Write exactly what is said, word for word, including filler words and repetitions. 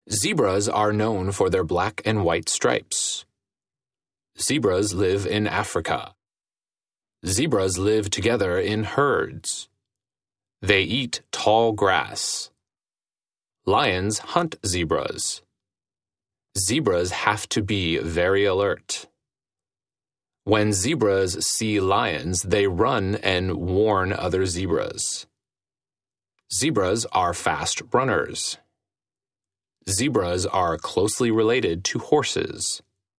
Zebras are known for their black and white stripes. Zebras live in Africa. Zebras live together in herds. They eat tall grass. Lions hunt zebras. Zebras have to be very alert. When zebras see lions, they run and warn other zebras. Zebras are fast runners. Zebras are closely related to horses.